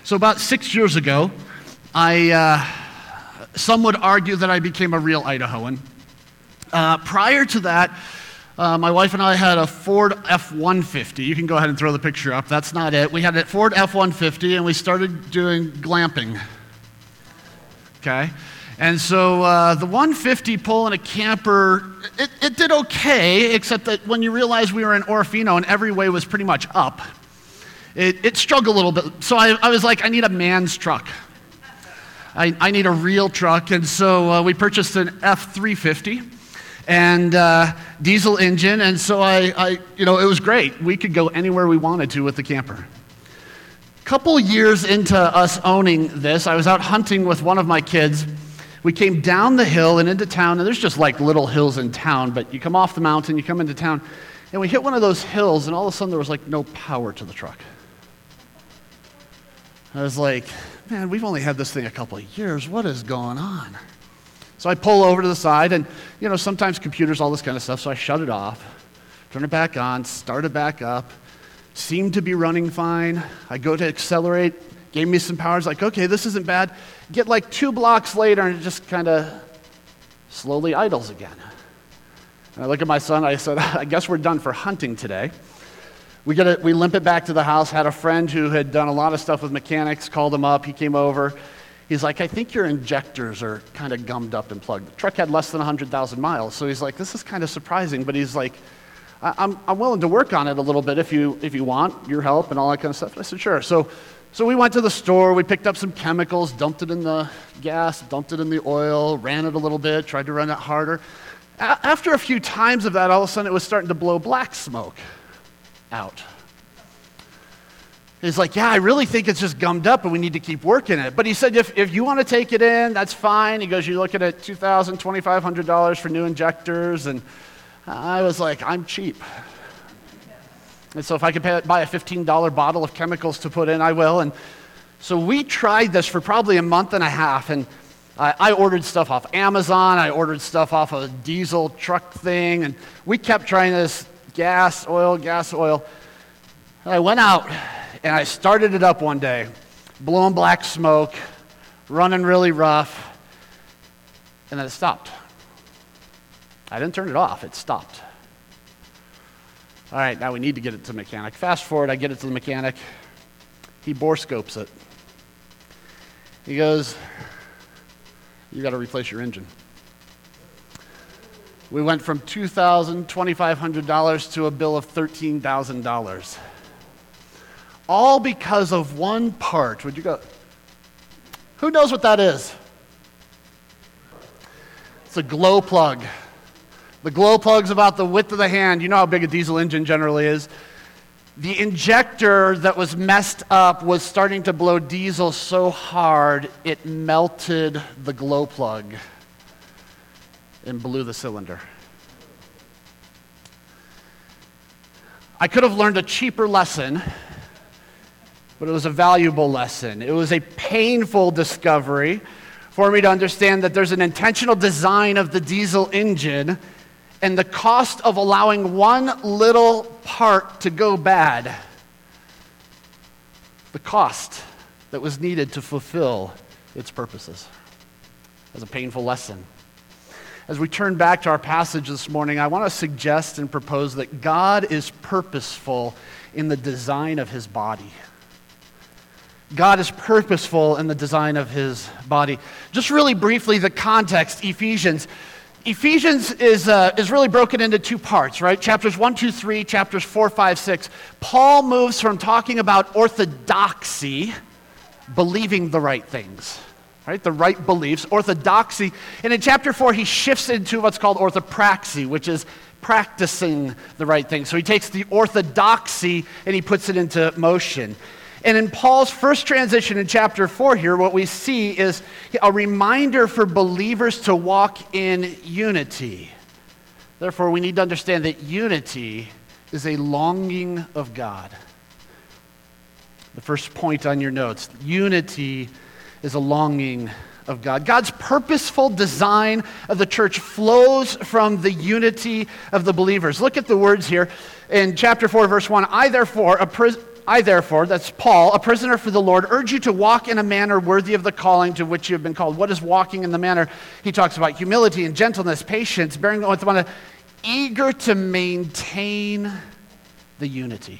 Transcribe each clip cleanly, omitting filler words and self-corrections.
So about 6 years ago, some would argue that I became a real Idahoan. Prior to that, my wife and I had a Ford F-150. You can go ahead and throw the picture up. That's not it. We had a Ford F-150, and we started doing glamping. Okay? And so the 150 pulling a camper, it did okay, except that when you realize we were in Orofino and every way was pretty much up, it struggled a little bit. So I was like, I need a man's truck. I need a real truck. And so we purchased an F-350 and diesel engine. And so it was great. We could go anywhere we wanted to with the camper. Couple years into us owning this, I was out hunting with one of my kids. We came down the hill and into town, and there's just like little hills in town, but you come off the mountain, you come into town, and we hit one of those hills, and all of a sudden there was like no power to the truck. I was like, man, we've only had this thing a couple of years. What is going on? So I pull over to the side, and sometimes computers, all this kind of stuff, so I shut it off, turn it back on, start it back up, seemed to be running fine. I go to accelerate, gave me some power. I was like, okay, this isn't bad. Get like 2 blocks later, and it just kind of slowly idles again. And I look at my son, I said, I guess we're done for hunting today. We limp it back to the house, had a friend who had done a lot of stuff with mechanics, called him up, he came over. He's like, I think your injectors are kind of gummed up and plugged. The truck had less than 100,000 miles, so he's like, this is kind of surprising, but he's like, I'm willing to work on it a little bit if you want your help and all that kind of stuff. I said, sure. So we went to the store, we picked up some chemicals, dumped it in the gas, dumped it in the oil, ran it a little bit, tried to run it harder. After a few times of that, all of a sudden it was starting to blow black smoke out. He's like, yeah, I really think it's just gummed up and we need to keep working it. But he said, if you want to take it in, that's fine. He goes, you're looking at $2,000, $2,500 for new injectors. And I was like, I'm cheap. And so if I could buy a $15 bottle of chemicals to put in, I will. And so we tried this for probably a month and a half. And I ordered stuff off Amazon. I ordered stuff off a diesel truck thing. And we kept trying this gas, oil. And I went out and I started it up one day, blowing black smoke, running really rough. And then it stopped. I didn't turn it off, it stopped. All right, now we need to get it to the mechanic. Fast forward, I get it to the mechanic. He bore scopes it. He goes, you got to replace your engine. We went from $2,000, $2,500 to a bill of $13,000. All because of one part. Would you go? Who knows what that is? It's a glow plug. The glow plug's about the width of the hand. You know how big a diesel engine generally is. The injector that was messed up was starting to blow diesel so hard it melted the glow plug and blew the cylinder. I could have learned a cheaper lesson, but it was a valuable lesson. It was a painful discovery for me to understand that there's an intentional design of the diesel engine, and the cost of allowing one little part to go bad, the cost that was needed to fulfill its purposes. It was a painful lesson. As we turn back to our passage this morning, I want to suggest and propose that God is purposeful in the design of his body. God is purposeful in the design of his body. Just really briefly, the context, Ephesians. Ephesians is really broken into 2 parts, right? Chapters 1, 2, 3, chapters 4, 5, 6. Paul moves from talking about orthodoxy, believing the right things, right? The right beliefs, orthodoxy. And in chapter 4, he shifts into what's called orthopraxy, which is practicing the right things. So he takes the orthodoxy and he puts it into motion. And in Paul's first transition in chapter 4 here, what we see is a reminder for believers to walk in unity. Therefore, we need to understand that unity is a longing of God. The first point on your notes, unity is a longing of God. God's purposeful design of the church flows from the unity of the believers. Look at the words here in chapter 4, verse 1. I, therefore, I therefore, that's Paul, a prisoner for the Lord, urge you to walk in a manner worthy of the calling to which you have been called. What is walking in the manner? He talks about humility and gentleness, patience, bearing with one another, eager to maintain the unity.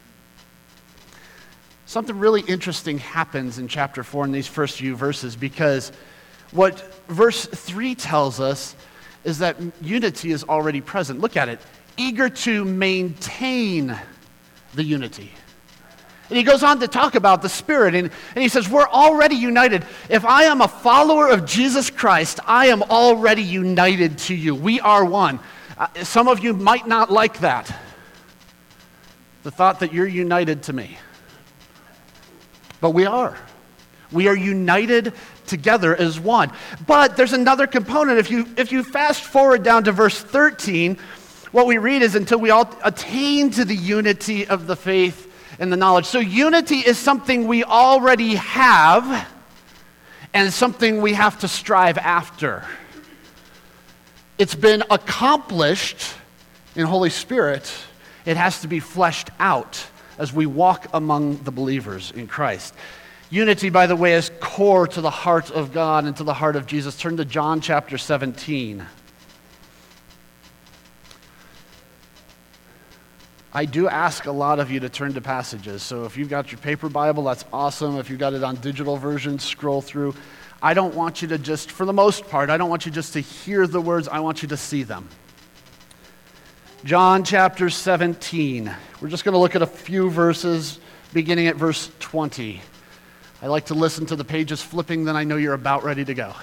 Something really interesting happens in chapter 4 in these first few verses, because what verse 3 tells us is that unity is already present. Look at it. Eager to maintain the unity. And he goes on to talk about the Spirit, and he says, we're already united. If I am a follower of Jesus Christ, I am already united to you. We are one. Some of you might not like that. The thought that you're united to me. But we are. We are united together as one. But there's another component. If you fast forward down to verse 13, what we read is until we all attain to the unity of the faith and the knowledge. So unity is something we already have and something we have to strive after. It's been accomplished in Holy Spirit. It has to be fleshed out as we walk among the believers in Christ. Unity, by the way, is core to the heart of God and to the heart of Jesus. Turn to John chapter 17. I do ask a lot of you to turn to passages, so if you've got your paper Bible, that's awesome. If you've got it on digital version, scroll through. I don't want you to just, for the most part, I don't want you just to hear the words, I want you to see them. John chapter 17. We're just going to look at a few verses, beginning at verse 20. I like to listen to the pages flipping, then I know you're about ready to go.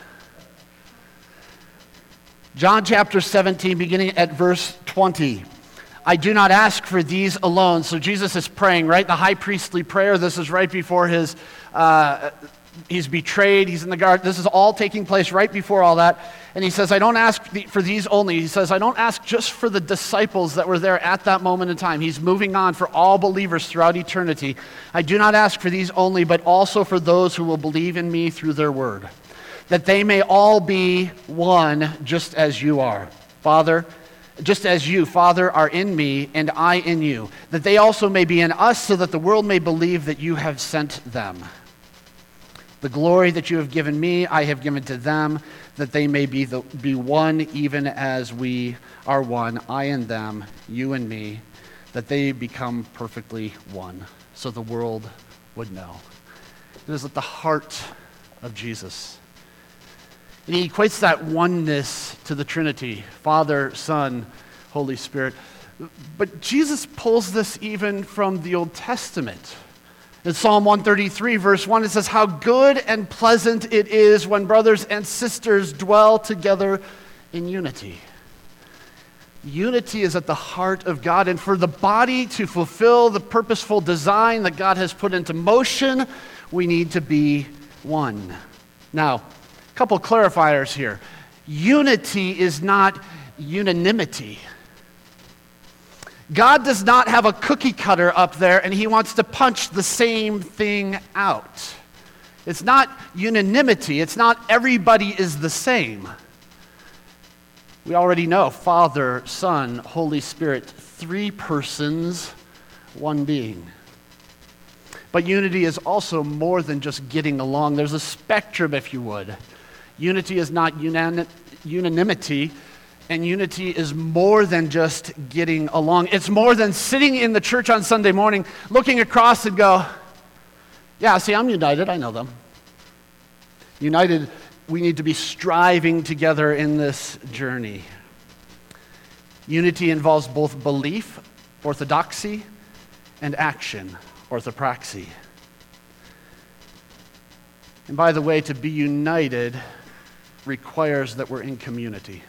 John chapter 17, beginning at verse 20. I do not ask for these alone. So Jesus is praying, right? The high priestly prayer. This is right before he's betrayed. He's in the garden. This is all taking place right before all that. And he says, I don't ask for these only. He says, I don't ask just for the disciples that were there at that moment in time. He's moving on for all believers throughout eternity. I do not ask for these only, but also for those who will believe in me through their word, that they may all be one, just as you are. Father, just as you, Father, are in me and I in you, that they also may be in us, so that the world may believe that you have sent them. The glory that you have given me, I have given to them, that they may be one, even as we are one, I and them, you and me, that they become perfectly one, so the world would know. It is at the heart of Jesus. And he equates that oneness to the Trinity, Father, Son, Holy Spirit. But Jesus pulls this even from the Old Testament. In Psalm 133, verse 1, it says, how good and pleasant it is when brothers and sisters dwell together in unity. Unity is at the heart of God, and for the body to fulfill the purposeful design that God has put into motion, we need to be one. Now, a couple clarifiers here. Unity is not unanimity. God does not have a cookie cutter up there and he wants to punch the same thing out. It's not unanimity. It's not everybody is the same. We already know Father, Son, Holy Spirit, three persons, one being. But unity is also more than just getting along. There's a spectrum, if you would. Unity is not unanimity. And unity is more than just getting along. It's more than sitting in the church on Sunday morning, looking across and go, yeah, see, I'm united. I know them. United, we need to be striving together in this journey. Unity involves both belief, orthodoxy, and action, orthopraxy. And by the way, to be united requires that we're in community.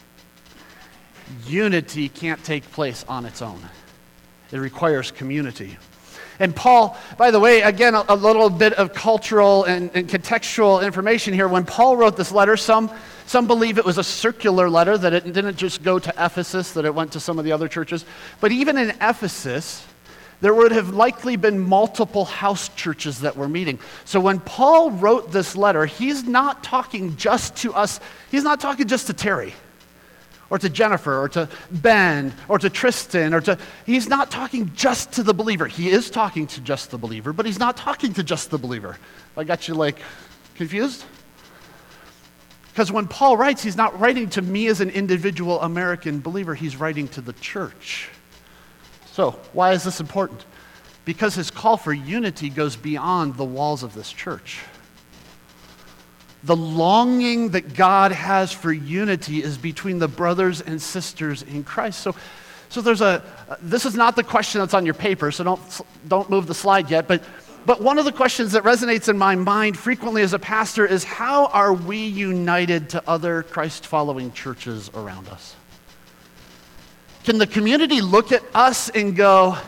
Unity can't take place on its own. It requires community. And Paul, by the way, again, a little bit of cultural and contextual information here. When Paul wrote this letter, some believe it was a circular letter, that it didn't just go to Ephesus, that it went to some of the other churches. But even in Ephesus, there would have likely been multiple house churches that were meeting. So when Paul wrote this letter, he's not talking just to us. He's not talking just to Terry or to Jennifer, or to Ben, or to Tristan, he's not talking just to the believer. He is talking to just the believer, but he's not talking to just the believer. I got you confused? Because when Paul writes, he's not writing to me as an individual American believer, he's writing to the church. So, why is this important? Because his call for unity goes beyond the walls of this church. The longing that God has for unity is between the brothers and sisters in Christ. So this is not the question that's on your paper, so don't move the slide yet, but one of the questions that resonates in my mind frequently as a pastor is, how are we united to other Christ-following churches around us? Can the community look at us and go,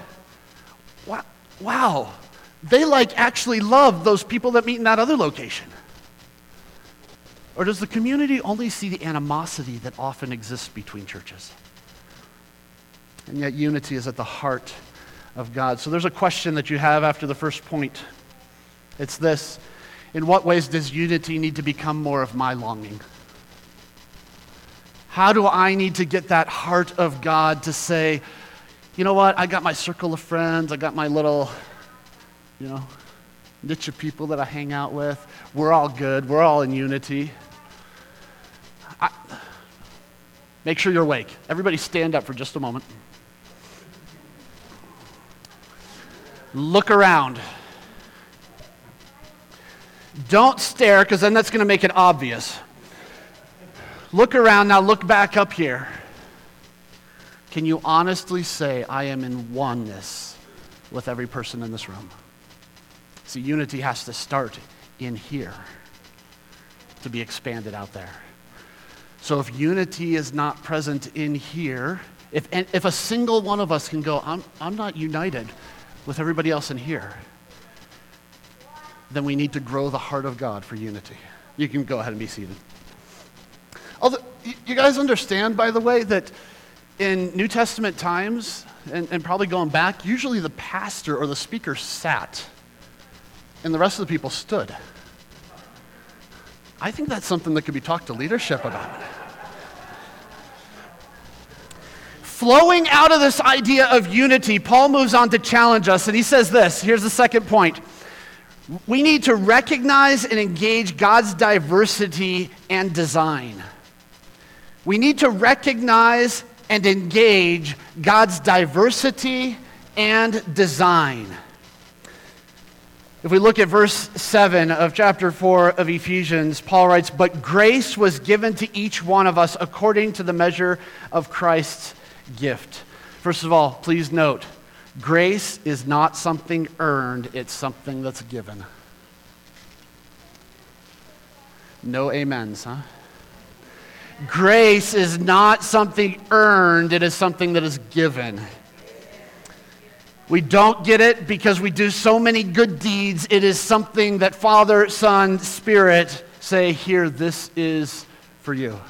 wow, they actually love those people that meet in that other location? Or does the community only see the animosity that often exists between churches? And yet unity is at the heart of God. So there's a question that you have after the first point. It's this: in what ways does unity need to become more of my longing? How do I need to get that heart of God to say, you know what, I got my circle of friends, I got my little, niche of people that I hang out with. We're all good, we're all in unity. Make sure you're awake. Everybody stand up for just a moment. Look around. Don't stare, because then that's going to make it obvious. Look around, now look back up here. Can you honestly say, I am in oneness with every person in this room? See, unity has to start in here to be expanded out there. So if unity is not present in here, if a single one of us can go, I'm not united with everybody else in here, then we need to grow the heart of God for unity. You can go ahead and be seated. Although, you guys understand, by the way, that in New Testament times, and probably going back, usually the pastor or the speaker sat, and the rest of the people stood. I think that's something that could be talked to leadership about. Flowing out of this idea of unity, Paul moves on to challenge us, and he says this. Here's the second point. We need to recognize and engage God's diversity and design. We need to recognize and engage God's diversity and design. If we look at verse 7 of chapter 4 of Ephesians, Paul writes, "But grace was given to each one of us according to the measure of Christ's gift." First of all, please note, grace is not something earned, it's something that's given. No amens, huh? Grace is not something earned, it is something that is given. We don't get it because we do so many good deeds. It is something that Father, Son, Spirit say, here, this is for you.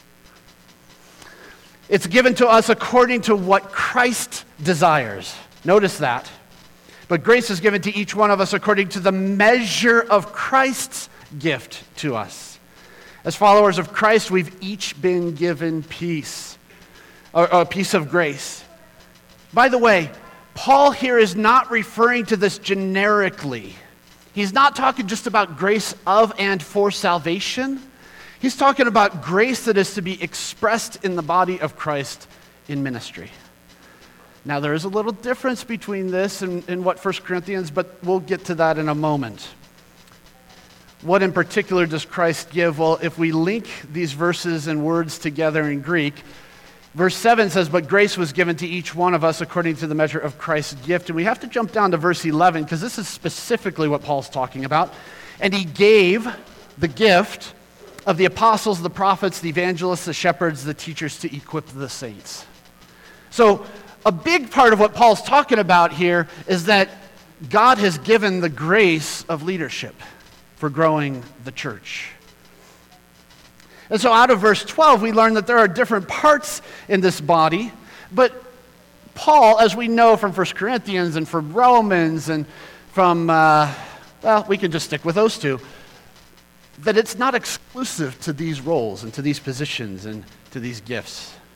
It's given to us according to what Christ desires. Notice that. But grace is given to each one of us according to the measure of Christ's gift to us. As followers of Christ, we've each been given peace, or a piece of grace. By the way, Paul here is not referring to this generically. He's not talking just about grace of and for salvation. He's talking about grace that is to be expressed in the body of Christ in ministry. Now, there is a little difference between this and what 1 Corinthians, but we'll get to that in a moment. What in particular does Christ give? Well, if we link these verses and words together in Greek, verse 7 says, "But grace was given to each one of us according to the measure of Christ's gift." And we have to jump down to verse 11 because this is specifically what Paul's talking about. "And he gave the gift of the apostles, the prophets, the evangelists, the shepherds, the teachers to equip the saints." So a big part of what Paul's talking about here is that God has given the grace of leadership for growing the church. And so out of verse 12, we learn that there are different parts in this body, but Paul, as we know from 1 Corinthians and from Romans and from, we can just stick with those two, that it's not exclusive to these roles and to these positions and to these gifts.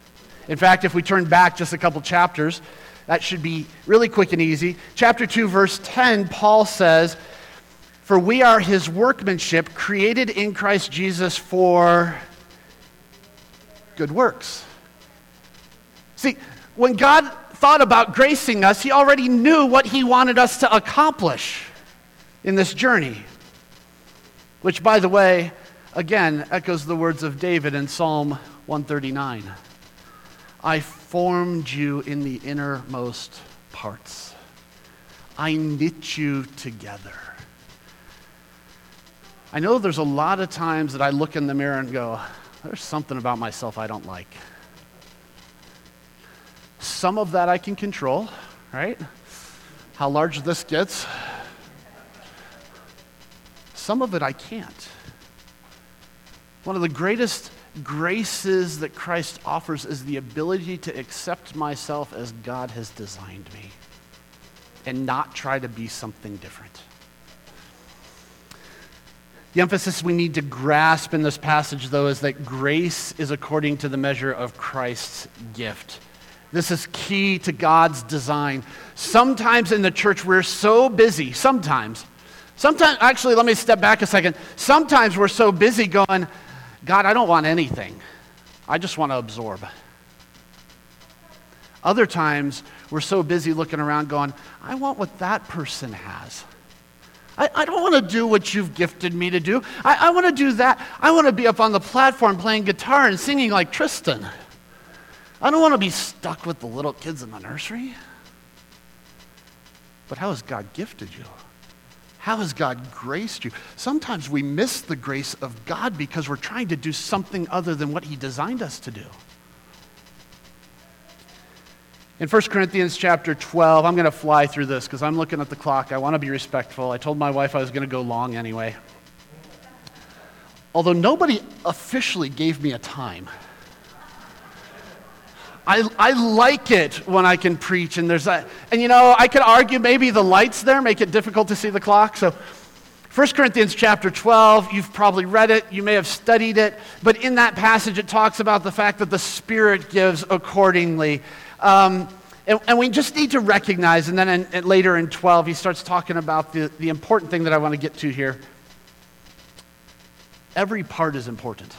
In fact, if we turn back just a couple chapters, that should be really quick and easy. Chapter 2, verse 10, Paul says, "For we are his workmanship, created in Christ Jesus for good works." See, when God thought about gracing us, he already knew what he wanted us to accomplish in this journey. Which, by the way, again, echoes the words of David in Psalm 139. "I formed you in the innermost parts. I knit you together." I know there's a lot of times that I look in the mirror and go, there's something about myself I don't like. Some of that I can control, right? How large this gets. Some of it I can't. One of the greatest graces that Christ offers is the ability to accept myself as God has designed me and not try to be something different. The emphasis we need to grasp in this passage, though, is that grace is according to the measure of Christ's gift. This is key to God's design. Sometimes in the church we're so busy, sometimes, actually, let me step back a second. Sometimes we're so busy going, God, I don't want anything. I just want to absorb. Other times, we're so busy looking around going, I want what that person has. I don't want to do what you've gifted me to do. I want to do that. I want to be up on the platform playing guitar and singing like Tristan. I don't want to be stuck with the little kids in the nursery. But how has God gifted you? How has God graced you? Sometimes we miss the grace of God because we're trying to do something other than what he designed us to do. In 1 Corinthians chapter 12, I'm going to fly through this because I'm looking at the clock. I want to be respectful. I told my wife I was going to go long anyway. Although nobody officially gave me a time. I like it when I can preach and I could argue maybe the lights there make it difficult to see the clock. So 1 Corinthians chapter 12, you've probably read it, you may have studied it, but in that passage it talks about the fact that the Spirit gives accordingly. And we just need to recognize, and then later in 12 he starts talking about the important thing that I want to get to here. Every part is important.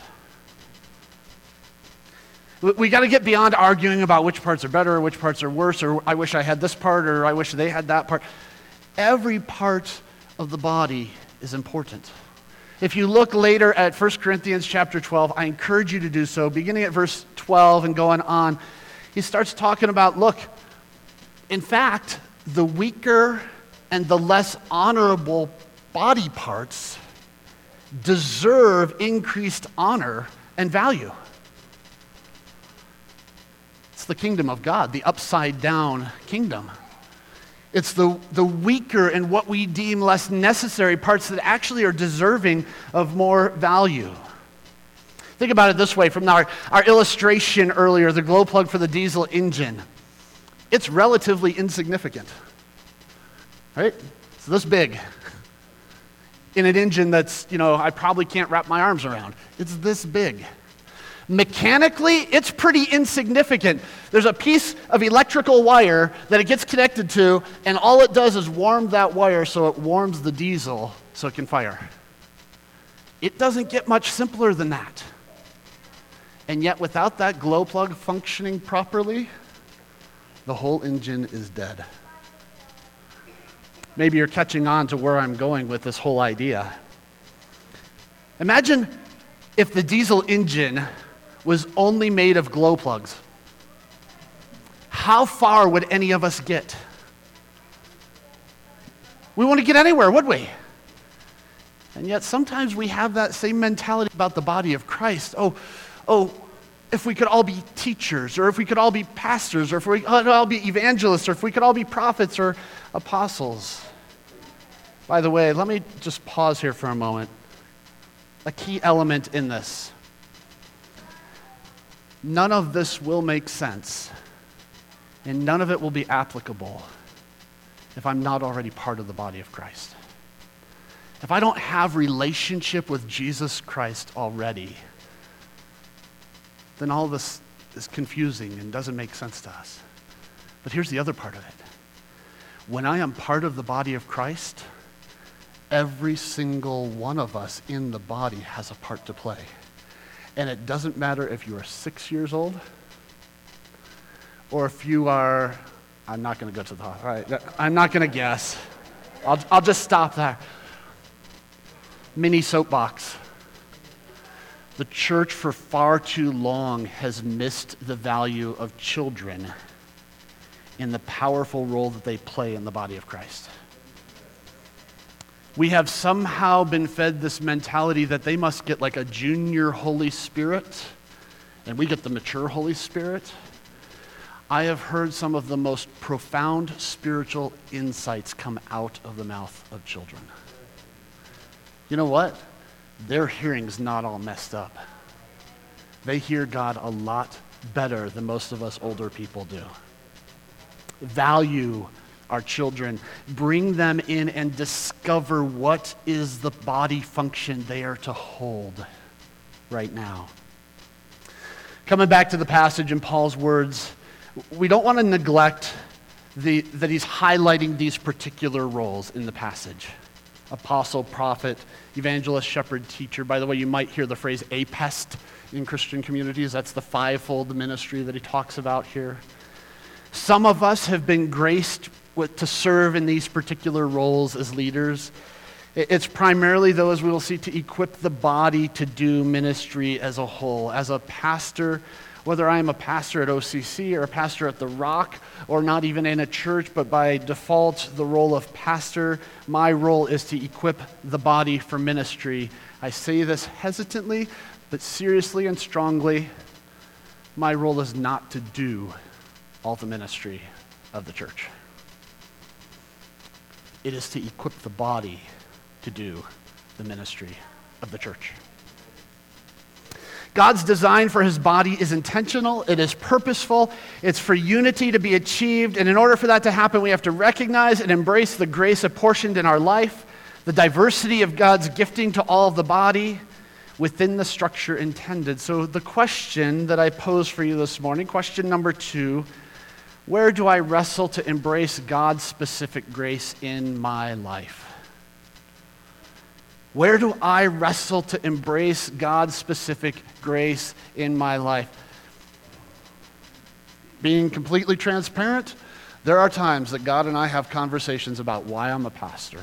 We got to get beyond arguing about which parts are better or which parts are worse, or I wish I had this part or I wish they had that part. Every part of the body is important. If you look later at 1 Corinthians chapter 12, I encourage you to do so. Beginning at verse 12 and going on, he starts talking about, look, in fact, the weaker and the less honorable body parts deserve increased honor and value. The kingdom of God, the upside down kingdom. It's the weaker and what we deem less necessary parts that actually are deserving of more value. Think about it this way, from our illustration earlier, the glow plug for the diesel engine. It's relatively insignificant, right? It's this big. In an engine that's, I probably can't wrap my arms around. It's this big. Mechanically, it's pretty insignificant. There's a piece of electrical wire that it gets connected to, and all it does is warm that wire so it warms the diesel so it can fire. It doesn't get much simpler than that. And yet, without that glow plug functioning properly, the whole engine is dead. Maybe you're catching on to where I'm going with this whole idea. Imagine if the diesel engine was only made of glow plugs. How far would any of us get? We wouldn't get anywhere, would we? And yet sometimes we have that same mentality about the body of Christ. Oh, if we could all be teachers, or if we could all be pastors, or if we could all be evangelists, or if we could all be prophets or apostles. By the way, let me just pause here for a moment. A key element in this. None of this will make sense, and none of it will be applicable if I'm not already part of the body of Christ. If I don't have relationship with Jesus Christ already, then all this is confusing and doesn't make sense to us. But here's the other part of it. When I am part of the body of Christ, every single one of us in the body has a part to play. And it doesn't matter if you are 6 years old or if you are, I'm not going to go to the, all right, I'm not going to guess. I'll just stop there. Mini soapbox. The church for far too long has missed the value of children in the powerful role that they play in the body of Christ. We have somehow been fed this mentality that they must get like a junior Holy Spirit, and we get the mature Holy Spirit. I have heard some of the most profound spiritual insights come out of the mouth of children. You know what? Their hearing's not all messed up. They hear God a lot better than most of us older people do. Value our children. Bring them in and discover what is the body function they are to hold right now. Coming back to the passage in Paul's words, we don't want to neglect that he's highlighting these particular roles in the passage. Apostle, prophet, evangelist, shepherd, teacher. By the way, you might hear the phrase apest in Christian communities. That's the fivefold ministry that he talks about here. Some of us have been graced to serve in these particular roles as leaders. It's primarily those we will see to equip the body to do ministry as a whole. As a pastor, whether I'm a pastor at OCC or a pastor at The Rock or not even in a church, but by default, the role of pastor, my role is to equip the body for ministry. I say this hesitantly, but seriously and strongly, my role is not to do all the ministry of the church. It is to equip the body to do the ministry of the church. God's design for his body is intentional, it is purposeful, it's for unity to be achieved, and in order for that to happen, we have to recognize and embrace the grace apportioned in our life, the diversity of God's gifting to all of the body within the structure intended. So the question that I pose for you this morning, question number 2, where do I wrestle to embrace God's specific grace in my life? Where do I wrestle to embrace God's specific grace in my life? Being completely transparent, there are times that God and I have conversations about why I'm a pastor.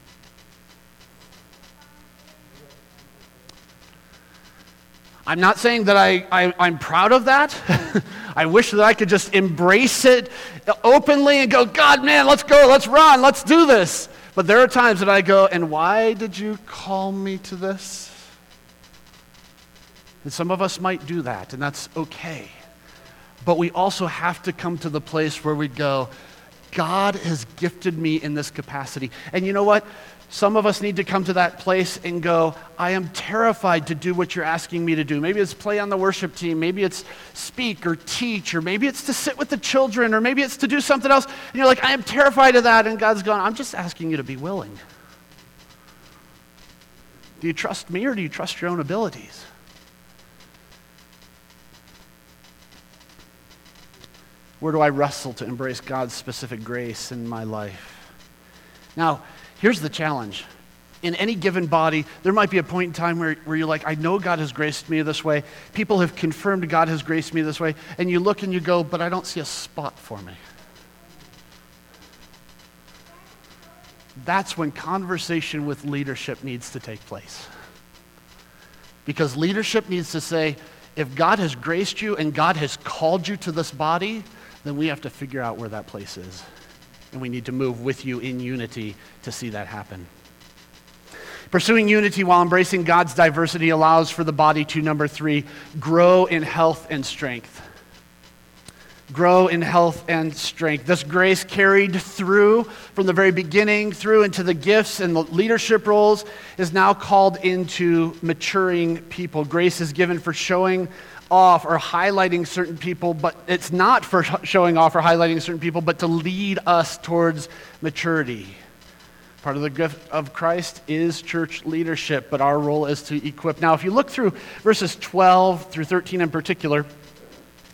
I'm not saying that I'm proud of that. I wish that I could just embrace it openly and go, God, man, let's go, let's run, let's do this. But there are times that I go, and why did you call me to this? And some of us might do that, and that's okay. But we also have to come to the place where we go, God has gifted me in this capacity. And you know what? Some of us need to come to that place and go, I am terrified to do what you're asking me to do. Maybe it's play on the worship team. Maybe it's speak or teach, or maybe it's to sit with the children, or maybe it's to do something else. And you're like, I am terrified of that. And God's going, I'm just asking you to be willing. Do you trust me, or do you trust your own abilities? Where do I wrestle to embrace God's specific grace in my life? Now, here's the challenge. In any given body, there might be a point in time where you're like, I know God has graced me this way. People have confirmed God has graced me this way. And you look and you go, but I don't see a spot for me. That's when conversation with leadership needs to take place. Because leadership needs to say, if God has graced you and God has called you to this body, then we have to figure out where that place is. And we need to move with you in unity to see that happen. Pursuing unity while embracing God's diversity allows for the body to, number 3, grow in health and strength. Grow in health and strength. This grace carried through from the very beginning, through into the gifts and the leadership roles, is now called into maturing people. Grace is given for showing off or highlighting certain people, but it's not for showing off or highlighting certain people, but to lead us towards maturity. Part of the gift of Christ is church leadership, but our role is to equip. Now, if you look through verses 12 through 13 in particular,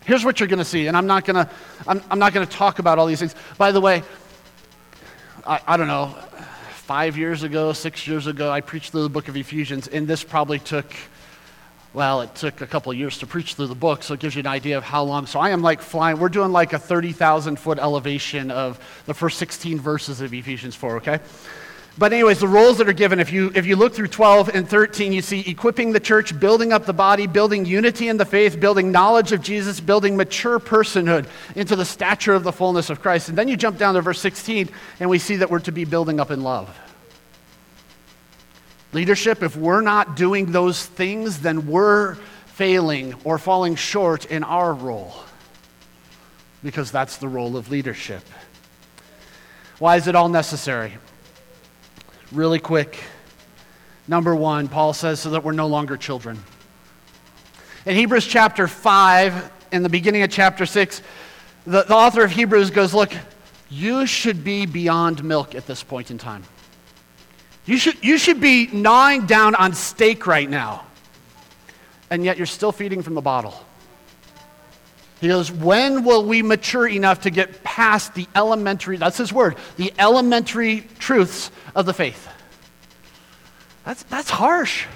Here's what you're going to see, and I'm not going to talk about all these things. By the way, I don't know, 5 years ago, 6 years ago, I preached through the book of Ephesians, and this probably took a couple of years to preach through the book, so it gives you an idea of how long. So I am like flying. We're doing like a 30,000-foot elevation of the first 16 verses of Ephesians 4, okay? But anyways, the roles that are given, if you look through 12 and 13, you see equipping the church, building up the body, building unity in the faith, building knowledge of Jesus, building mature personhood into the stature of the fullness of Christ. And then you jump down to verse 16, and we see that we're to be building up in love. Leadership, if we're not doing those things, then we're failing or falling short in our role, because that's the role of leadership. Why is it all necessary? Really quick. Number one, Paul says, so that we're no longer children. In Hebrews chapter 5, in the beginning of chapter 6, the author of Hebrews goes, look, you should be beyond milk at this point in time. You should be gnawing down on steak right now, and yet you're still feeding from the bottle. He goes, when will we mature enough to get past the elementary, that's his word, the elementary truths of the faith? That's harsh.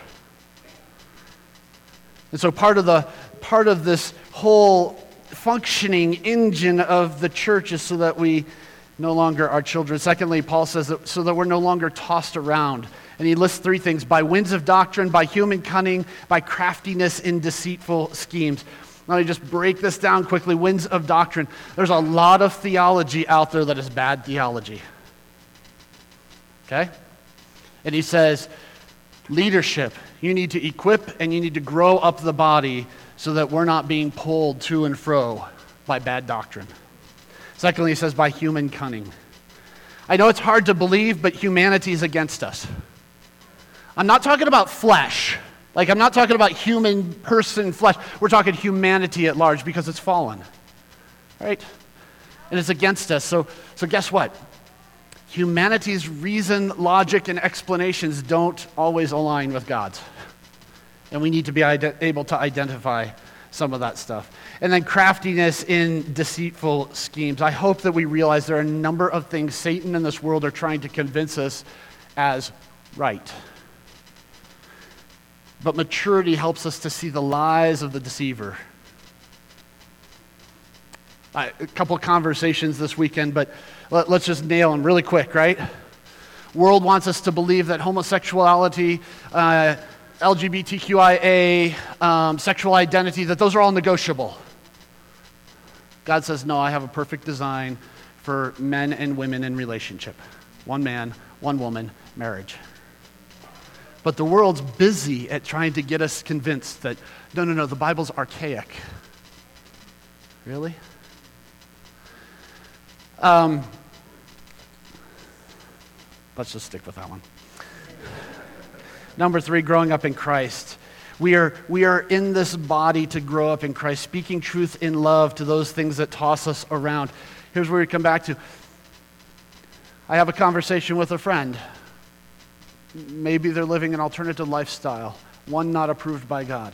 And so part of this whole functioning engine of the church is so that we no longer are children. Secondly, Paul says that so that we're no longer tossed around. And he lists three things: by winds of doctrine, by human cunning, by craftiness in deceitful schemes. Let me just break this down quickly. Winds of doctrine. There's a lot of theology out there that is bad theology. Okay? And he says, leadership, you need to equip and you need to grow up the body so that we're not being pulled to and fro by bad doctrine. Secondly, he says, by human cunning. I know it's hard to believe, but humanity is against us. I'm not talking about flesh. Like, I'm not talking about human person flesh. We're talking humanity at large because it's fallen. Right? And it's against us. So guess what? Humanity's reason, logic, and explanations don't always align with God's. And we need to be able to identify some of that stuff. And then craftiness in deceitful schemes. I hope that we realize there are a number of things Satan and this world are trying to convince us as right. But maturity helps us to see the lies of the deceiver. A couple of conversations this weekend, but let's just nail them really quick, right? World wants us to believe that homosexuality, LGBTQIA, sexual identity, that those are all negotiable. God says, no, I have a perfect design for men and women in relationship. One man, one woman, marriage. But the world's busy at trying to get us convinced that, no, the Bible's archaic. Really? Let's just stick with that one. Number 3, growing up in Christ. We are in this body to grow up in Christ, speaking truth in love to those things that toss us around. Here's where we come back to. I have a conversation with a friend. Maybe they're living an alternative lifestyle, one not approved by God.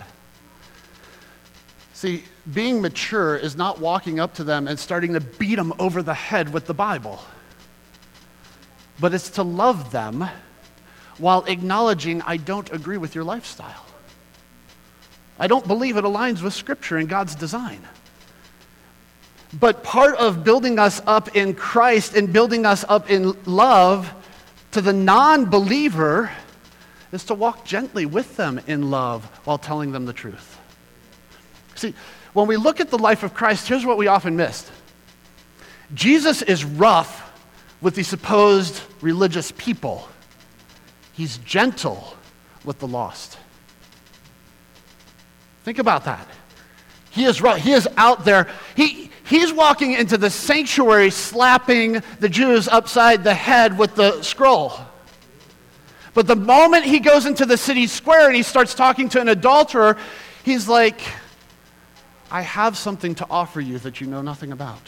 See, being mature is not walking up to them and starting to beat them over the head with the Bible. But it's to love them while acknowledging, I don't agree with your lifestyle. I don't believe it aligns with Scripture and God's design. But part of building us up in Christ and building us up in love to the non-believer is to walk gently with them in love while telling them the truth. See, when we look at the life of Christ, here's what we often miss. Jesus is rough with the supposed religious people. He's gentle with the lost. Think about that. He is rough. He is out there. He's walking into the sanctuary slapping the Jews upside the head with the scroll. But the moment he goes into the city square and he starts talking to an adulterer, he's like, I have something to offer you that you know nothing about.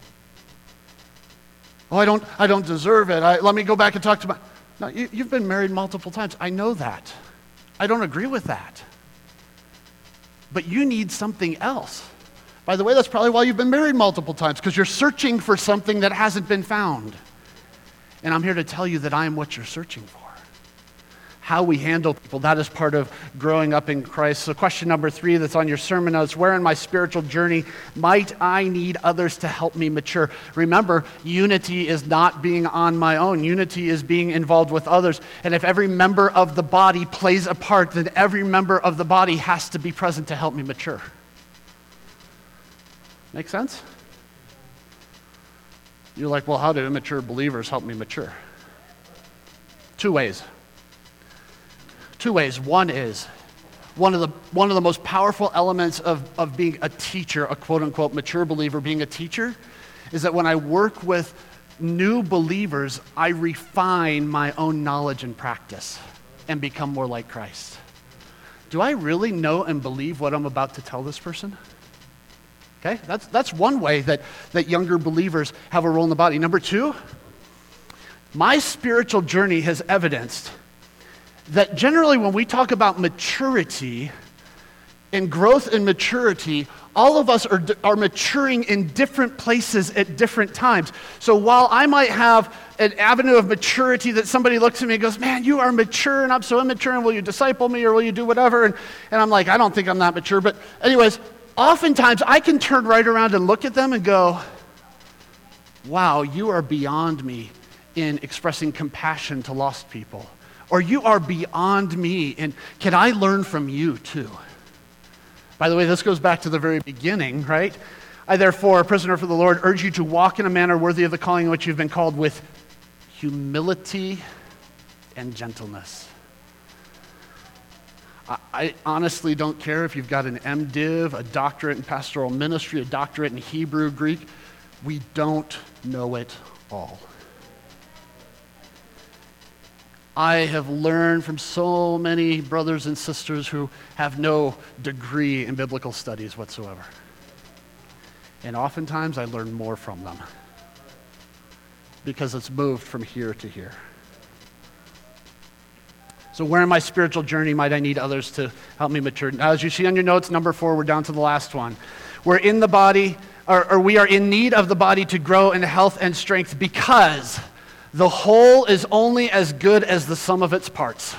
Oh, I don't deserve it. Let me go back and talk to my... No, you've been married multiple times. I know that. I don't agree with that. But you need something else. By the way, that's probably why you've been married multiple times, because you're searching for something that hasn't been found. And I'm here to tell you that I am what you're searching for. How we handle people, that is part of growing up in Christ. So question number 3 that's on your sermon notes: where in my spiritual journey might I need others to help me mature? Remember, unity is not being on my own. Unity is being involved with others. And if every member of the body plays a part, then every member of the body has to be present to help me mature. Make sense? You're like, well, how do immature believers help me mature? Two ways. One is, one of the most powerful elements of being a teacher, a quote-unquote mature believer being a teacher, is that when I work with new believers, I refine my own knowledge and practice and become more like Christ. Do I really know and believe what I'm about to tell this person? Okay, that's one way that younger believers have a role in the body. Number 2, my spiritual journey has evidenced that generally when we talk about maturity and growth in maturity, all of us are maturing in different places at different times. So while I might have an avenue of maturity that somebody looks at me and goes, man, you are mature and I'm so immature, and will you disciple me or will you do whatever? And I'm like, I don't think I'm that mature. But anyways, oftentimes I can turn right around and look at them and go, wow, you are beyond me in expressing compassion to lost people. Or you are beyond me, and can I learn from you too? By the way, this goes back to the very beginning, right? I therefore, a prisoner for the Lord, urge you to walk in a manner worthy of the calling in which you've been called, with humility and gentleness. I honestly don't care if you've got an MDiv, a doctorate in pastoral ministry, a doctorate in Hebrew, Greek. We don't know it all. I have learned from so many brothers and sisters who have no degree in biblical studies whatsoever. And oftentimes I learn more from them because it's moved from here to here. So where in my spiritual journey might I need others to help me mature? Now, as you see on your notes, number 4, we're down to the last one. We're in the body, or we are in need of the body to grow in health and strength, because the whole is only as good as the sum of its parts.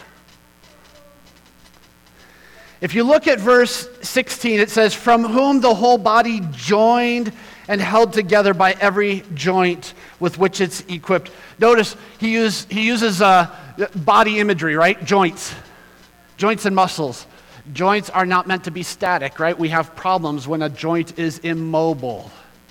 If you look at verse 16, it says, from whom the whole body joined and held together by every joint with which it's equipped. Notice he uses body imagery, right? Joints and muscles. Joints are not meant to be static, right? We have problems when a joint is immobile.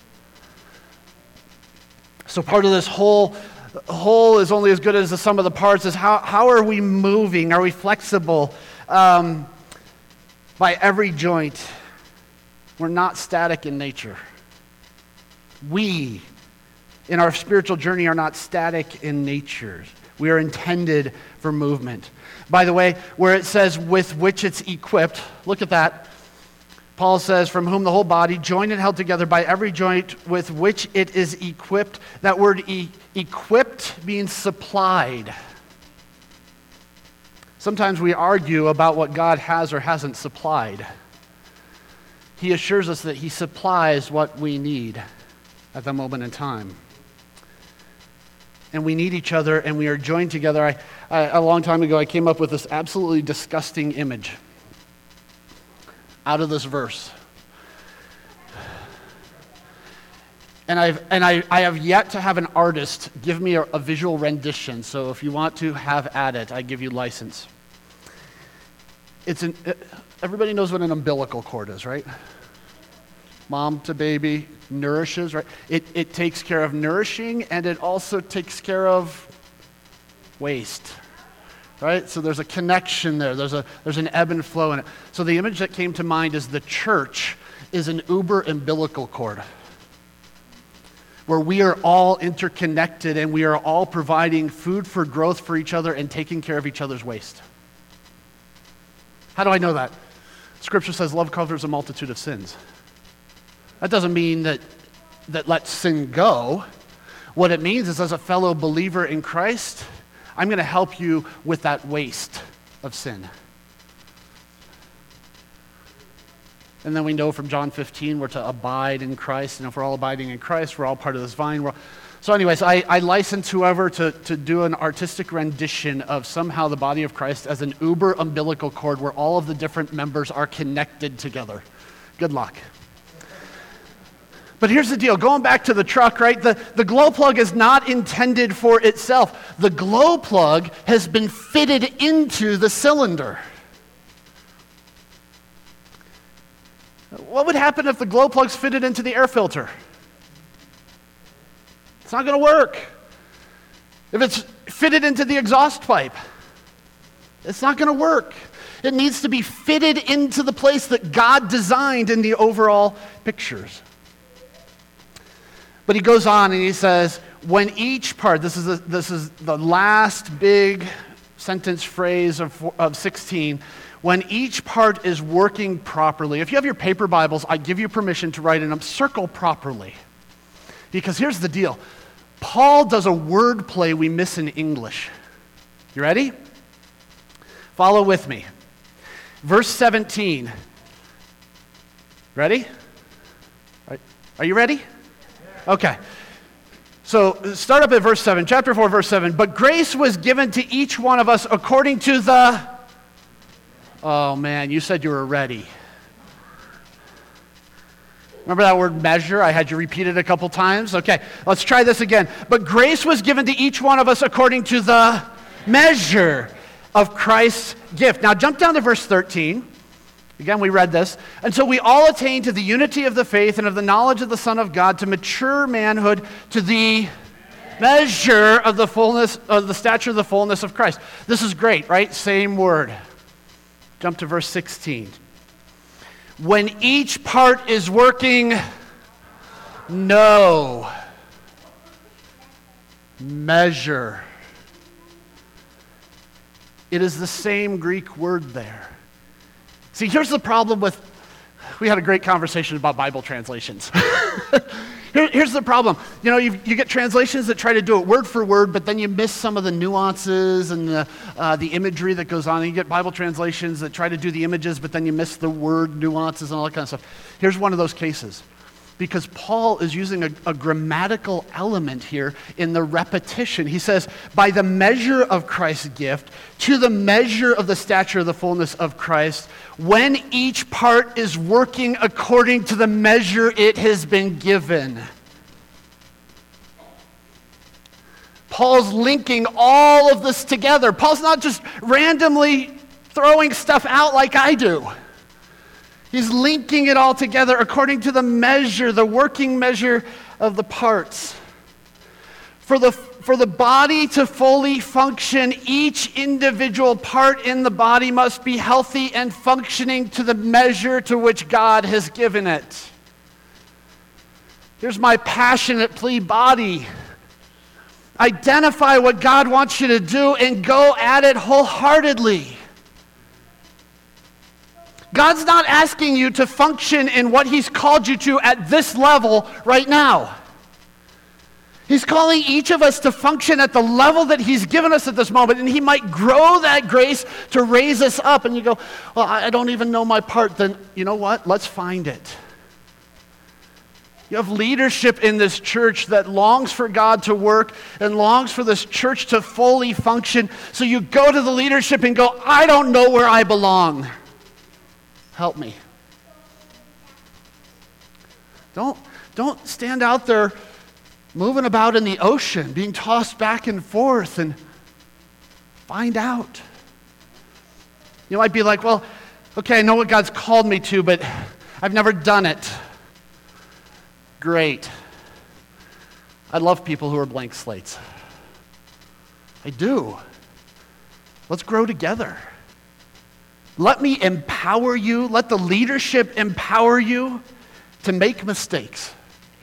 So part of this whole is only as good as the sum of the parts is how are we moving? Are we flexible? By every joint. We're not static in nature. We, in our spiritual journey, are not static in nature. We are intended for movement. By the way, where it says with which it's equipped, look at that. Paul says, from whom the whole body, joined and held together by every joint with which it is equipped. That word equipped means supplied. Sometimes we argue about what God has or hasn't supplied. He assures us that he supplies what we need at the moment in time. And we need each other, and we are joined together. A long time ago, I came up with this absolutely disgusting image out of this verse. And I have yet to have an artist give me a visual rendition, so if you want to have at it, I give you license. Everybody knows what an umbilical cord is, right? Mom to baby, nourishes, right? It takes care of nourishing, and it also takes care of waste, right? So there's a connection there. There's an ebb and flow in it. So the image that came to mind is the church is an uber umbilical cord, where we are all interconnected and we are all providing food for growth for each other and taking care of each other's waste. How do I know that? Scripture says love covers a multitude of sins. That doesn't mean that let sin go. What it means is, as a fellow believer in Christ, I'm going to help you with that waste of sin. And then we know from John 15 we're to abide in Christ. And if we're all abiding in Christ, we're all part of this vine. So anyways, I license whoever to do an artistic rendition of somehow the body of Christ as an uber umbilical cord where all of the different members are connected together. Good luck. But here's the deal. Going back to the truck, right? The glow plug is not intended for itself. The glow plug has been fitted into the cylinder. What would happen if the glow plug's fitted into the air filter? It's not going to work. If it's fitted into the exhaust pipe, it's not going to work. It needs to be fitted into the place that God designed in the overall pictures. But he goes on and he says, when each part, this is the last big sentence phrase of 16, when each part is working properly. If you have your paper Bibles, I give you permission to write in them, circle properly. Because here's the deal. Paul does a word play we miss in English. You ready? Follow with me. Verse 17. Ready? Are you ready? Okay. So start up at verse 7, chapter 4, verse 7. But grace was given to each one of us according to the... Oh man, you said you were ready. Remember that word measure? I had you repeat it a couple times. Okay, let's try this again. But grace was given to each one of us according to the measure of Christ's gift. Now jump down to verse 13. Again, we read this. Until we all attain to the unity of the faith and of the knowledge of the Son of God, to mature manhood, to the measure of the fullness, of the stature of the fullness of Christ. This is great, right? Same word. Jump to verse 16. When each part is working, no measure. It is the same Greek word there. See, here's the problem we had a great conversation about Bible translations. Here's the problem. You know, you get translations that try to do it word for word, but then you miss some of the nuances and the imagery that goes on. And you get Bible translations that try to do the images, but then you miss the word nuances and all that kind of stuff. Here's one of those cases. Because Paul is using a grammatical element here in the repetition. He says, by the measure of Christ's gift, to the measure of the stature of the fullness of Christ, when each part is working according to the measure it has been given. Paul's linking all of this together. Paul's not just randomly throwing stuff out like I do. He's linking it all together according to the measure, the working measure of the parts. For the body to fully function, each individual part in the body must be healthy and functioning to the measure to which God has given it. Here's my passionate plea, body. Identify what God wants you to do and go at it wholeheartedly. God's not asking you to function in what He's called you to at this level right now. He's calling each of us to function at the level that He's given us at this moment, and He might grow that grace to raise us up. And you go, well, I don't even know my part. Then you know what? Let's find it. You have leadership in this church that longs for God to work and longs for this church to fully function. So you go to the leadership and go, I don't know where I belong. Help me. Don't stand out there moving about in the ocean, being tossed back and forth, and find out. You might be like, well, okay, I know what God's called me to, but I've never done it. Great. I love people who are blank slates. I do. Let's grow together. Let me empower you. Let the leadership empower you to make mistakes.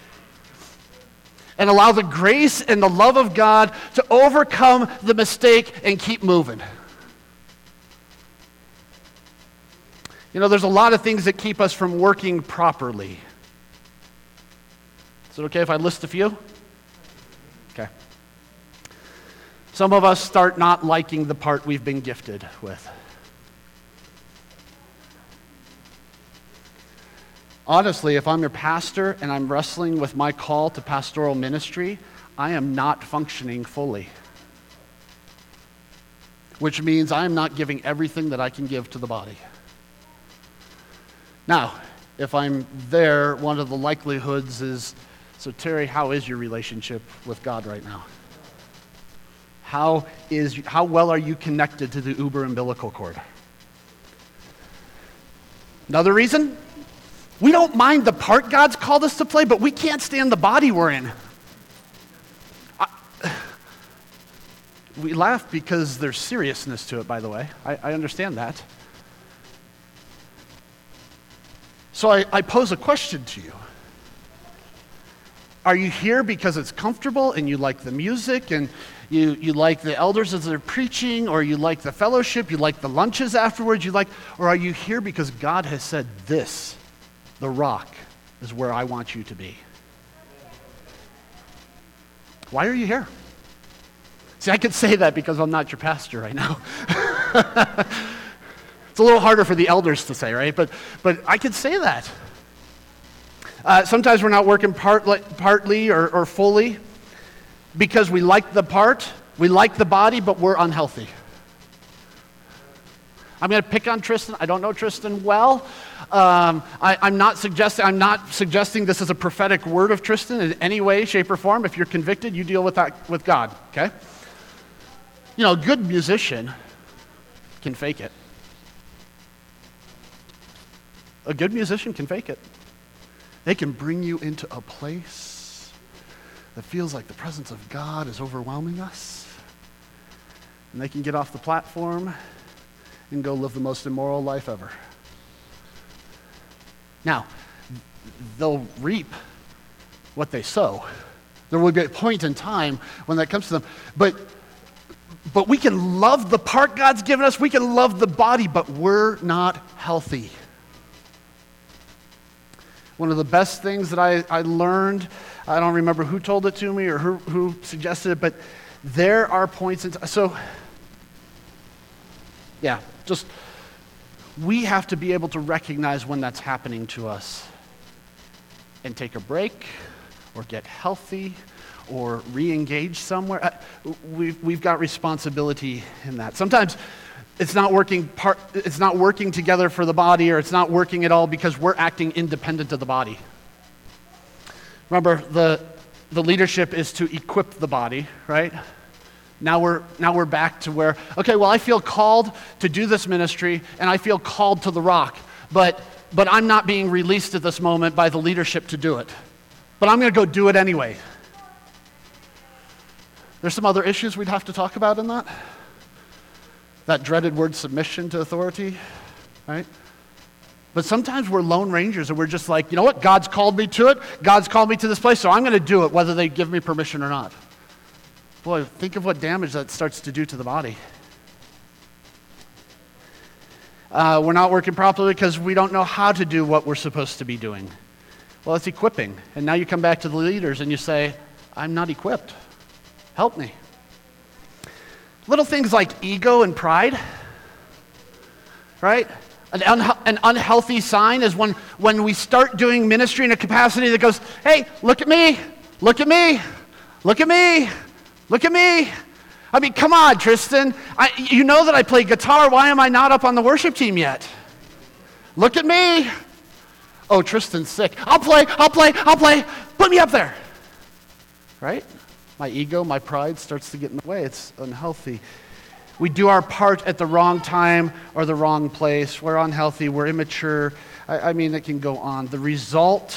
And allow the grace and the love of God to overcome the mistake and keep moving. You know, there's a lot of things that keep us from working properly. Is it okay if I list a few? Okay. Some of us start not liking the part we've been gifted with. Honestly, if I'm your pastor and I'm wrestling with my call to pastoral ministry, I am not functioning fully. Which means I am not giving everything that I can give to the body. Now, if I'm there, one of the likelihoods is, so Terry, how is your relationship with God right now? How well are you connected to the uber umbilical cord? Another reason? We don't mind the part God's called us to play, but we can't stand the body we're in. We laugh because there's seriousness to it, by the way. I understand that. So I pose a question to you. Are you here because it's comfortable and you like the music and you like the elders as they're preaching, or you like the fellowship, you like the lunches afterwards, or are you here because God has said this, the rock, is where I want you to be? Why are you here? See, I could say that because I'm not your pastor right now. It's a little harder for the elders to say, right? But I could say that. Sometimes we're not working partly or fully because we like the part, we like the body, but we're unhealthy. I'm going to pick on Tristan. I don't know Tristan well. I'm not suggesting this is a prophetic word of Tristan in any way, shape, or form. If you're convicted, you deal with that with God, okay? You know, a good musician can fake it. A good musician can fake it. They can bring you into a place that feels like the presence of God is overwhelming us. And they can get off the platform and go live the most immoral life ever. Now, they'll reap what they sow. There will be a point in time when that comes to them. But we can love the part God's given us. We can love the body, but we're not healthy. One of the best things that I learned, I don't remember who told it to me or who suggested it, but there are points in time. So, yeah, just we have to be able to recognize when that's happening to us and take a break or get healthy or re-engage somewhere. We've got responsibility in that. Sometimes it's not working together for the body, or it's not working at all because we're acting independent of the body. Remember, the leadership is to equip the body, right? Now we're back to where, okay, well, I feel called to do this ministry, and I feel called to the rock, but I'm not being released at this moment by the leadership to do it. But I'm going to go do it anyway. There's some other issues we'd have to talk about in that. That dreaded word, submission to authority, right? But sometimes we're lone rangers and we're just like, you know what? God's called me to it. God's called me to this place, so I'm going to do it whether they give me permission or not. Boy, think of what damage that starts to do to the body. We're not working properly because we don't know how to do what we're supposed to be doing. Well, it's equipping. And now you come back to the leaders and you say, I'm not equipped. Help me. Little things like ego and pride, right? An unhealthy sign is when we start doing ministry in a capacity that goes, hey, look at me, look at me, look at me, look at me. I mean, come on, Tristan. You know that I play guitar. Why am I not up on the worship team yet? Look at me. Oh, Tristan's sick. I'll play. Put me up there. Right? My ego, my pride starts to get in the way. It's unhealthy. We do our part at the wrong time or the wrong place. We're unhealthy. We're immature. I mean, it can go on. The result,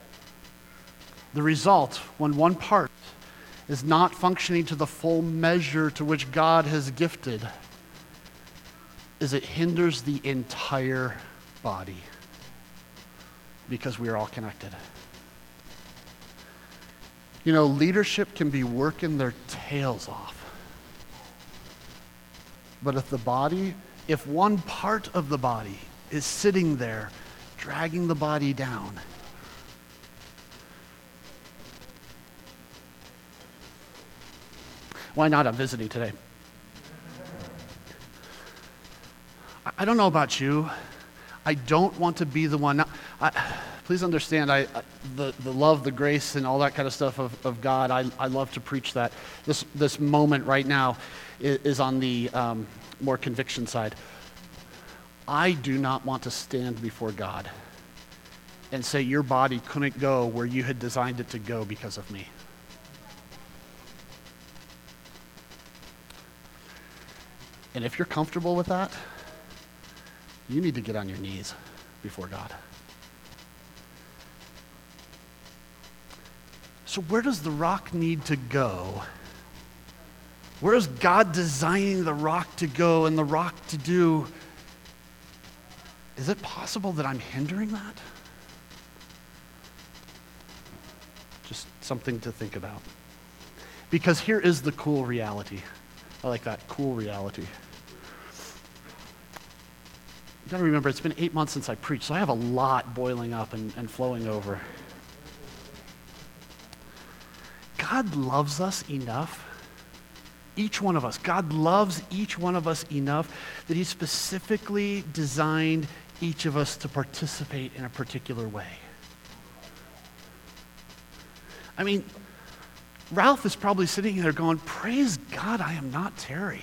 when one part is not functioning to the full measure to which God has gifted, is it hinders the entire body because we are all connected. You know, leadership can be working their tails off. But if one part of the body is sitting there, dragging the body down, why not? I'm visiting today. I don't know about you. I don't want to be the one. Now, please understand, the love, the grace, and all that kind of stuff of God, I love to preach that. This moment right now is on the more conviction side. I do not want to stand before God and say your body couldn't go where you had designed it to go because of me. And if you're comfortable with that, you need to get on your knees before God. So where does the rock need to go? Where is God designing the rock to go and the rock to do? Is it possible that I'm hindering that? Just something to think about. Because here is the cool reality. I like that, cool reality. You gotta remember, it's been 8 months since I preached, so I have a lot boiling up and flowing over. God loves us enough, each one of us. God loves each one of us enough that he specifically designed each of us to participate in a particular way. I mean, Ralph is probably sitting there going, praise God, I am not Terry.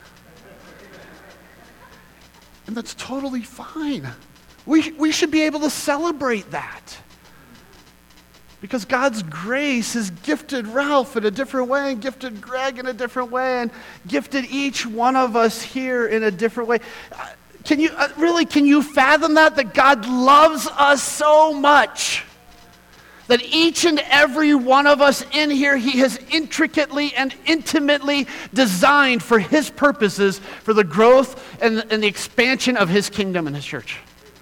And that's totally fine. We should be able to celebrate that. Because God's grace has gifted Ralph in a different way, and gifted Greg in a different way, and gifted each one of us here in a different way. Can you fathom that God loves us so much? That each and every one of us in here, he has intricately and intimately designed for his purposes, for the growth and the expansion of his kingdom and his church.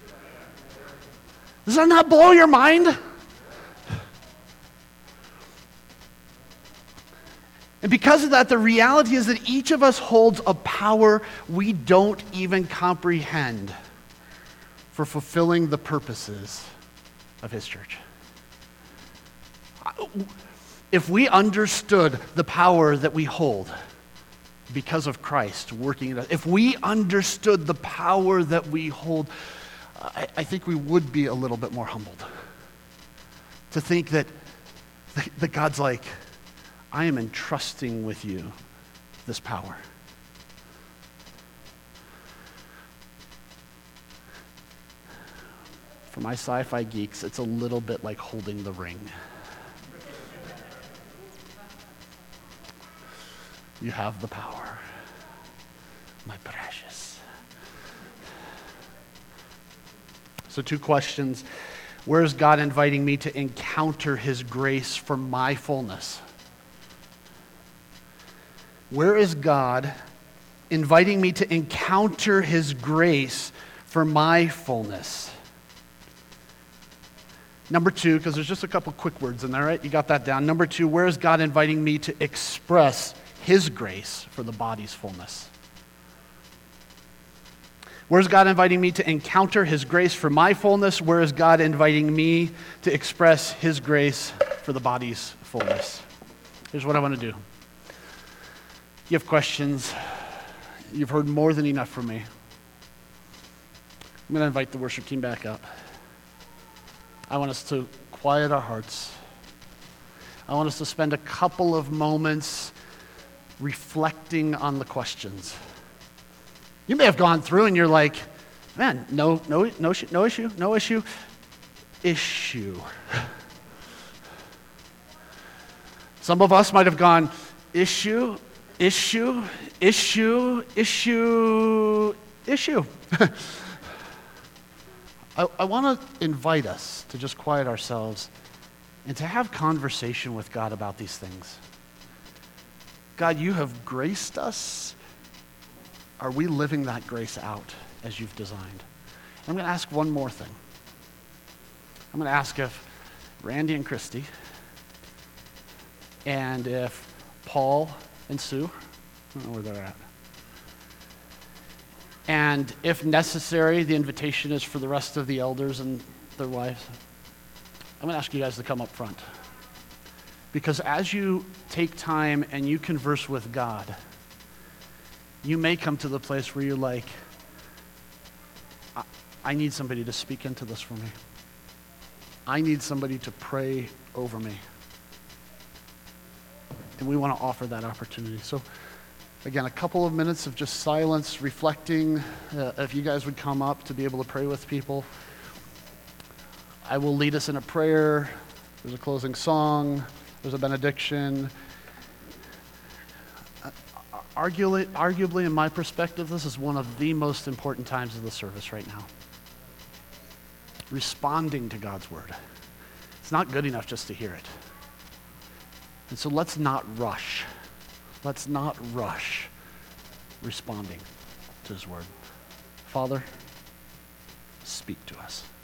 Does that not blow your mind? And because of that, the reality is that each of us holds a power we don't even comprehend for fulfilling the purposes of his church. If we understood the power that we hold because of Christ working in us, if we understood the power that we hold, I think we would be a little bit more humbled. To think that God's like, I am entrusting with you this power. For my sci-fi geeks, it's a little bit like holding the ring. You have the power, my precious. So 2 questions. Where is God inviting me to encounter his grace for my fullness? Where is God inviting me to encounter his grace for my fullness? Number 2, because there's just a couple quick words in there, right? You got that down. Number 2, where is God inviting me to express his grace for the body's fullness? Where is God inviting me to encounter his grace for my fullness? Where is God inviting me to express his grace for the body's fullness? Here's what I want to do. You have questions. You've heard more than enough from me. I'm going to invite the worship team back up. I want us to quiet our hearts. I want us to spend a couple of moments reflecting on the questions. You may have gone through and you're like, man, no issue. Some of us might have gone, issue. I want to invite us to just quiet ourselves and to have conversation with God about these things. God, you have graced us. Are we living that grace out as you've designed? I'm going to ask one more thing. I'm going to ask if Randy and Christy, and if Paul and Sue, I don't know where they're at, and if necessary, the invitation is for the rest of the elders and their wives. I'm going to ask you guys to come up front. Because as you take time and you converse with God, you may come to the place where you're like, I need somebody to speak into this for me. I need somebody to pray over me. And we want to offer that opportunity. So again, a couple of minutes of just silence, reflecting. If you guys would come up to be able to pray with people. I will lead us in a prayer. There's a closing song. There's a benediction. Arguably, in my perspective, this is one of the most important times of the service right now. Responding to God's word. It's not good enough just to hear it. And so let's not rush. Let's not rush responding to his word. Father, speak to us.